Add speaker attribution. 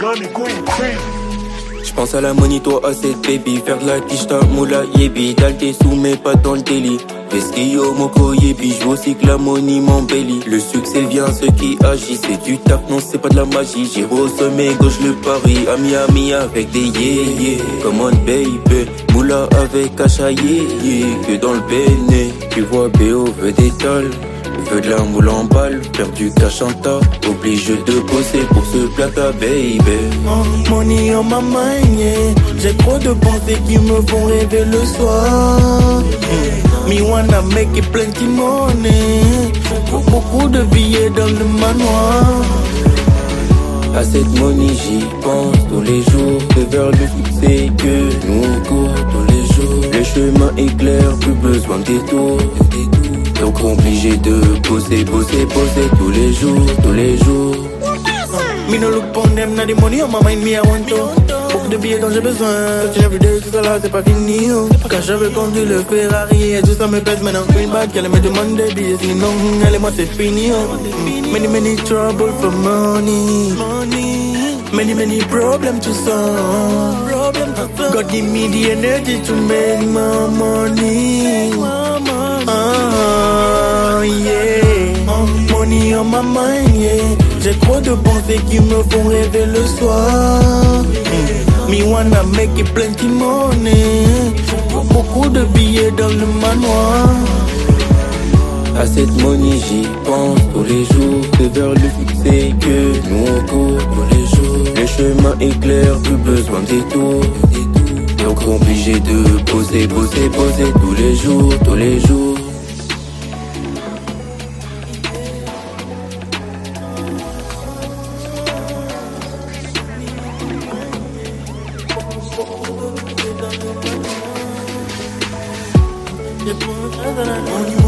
Speaker 1: J'pense à la money, toi à cette baby. Faire de la quiche, ta moula yebi. Dalté sous mes pas dans le délit. Vesquillo, moko yebi. J'veux aussi que la money m'embellit. Le succès vient ceux qui agissent. C'est du taf, non c'est pas de la magie. J'ai au sommet gauche le Paris. À Miami avec des yeah. Come on baby. Moula avec Acha yeah. Que dans le Béné. Tu vois BO veut des tolls. Veux de la moule en balle, faire du cash en tas. Oblige de bosser pour ce plata, baby.
Speaker 2: Money on my mind, yeah. J'ai trop de pensées qui me font rêver le soir. Me wanna make it plenty money. Beaucoup de billets dans le manoir.
Speaker 1: À cette money j'y pense tous les jours. C'est vers le succès que nous court tous les jours. Le chemin est clair, plus besoin de détour. Donc obligé de bosser tous les jours.
Speaker 2: Me no look on them, not the money on my mind, me I want to. Beaucoup de billets dont j'ai besoin. Searching every day, tout ça là c'est pas fini. Quand j'avais conduit le Ferrari, et tout ça me pèse maintenant. Green bag, qu'elle me demande des billets, sinon elle et moi c'est fini. Many trouble for money. Many problems to solve. God give me the energy to make my money. Yeah. Money on my mind, yeah. J'ai trop de pensées qui me font rêver le soir. Me wanna make it plenty money. Beaucoup de billets dans le manoir.
Speaker 1: À cette money j'y pense tous les jours. C'est vers le succès que nous on court tous les jours. Le chemin est clair, plus besoin de détour. Donc obligé de bosser tous les jours.
Speaker 2: J'ai trop de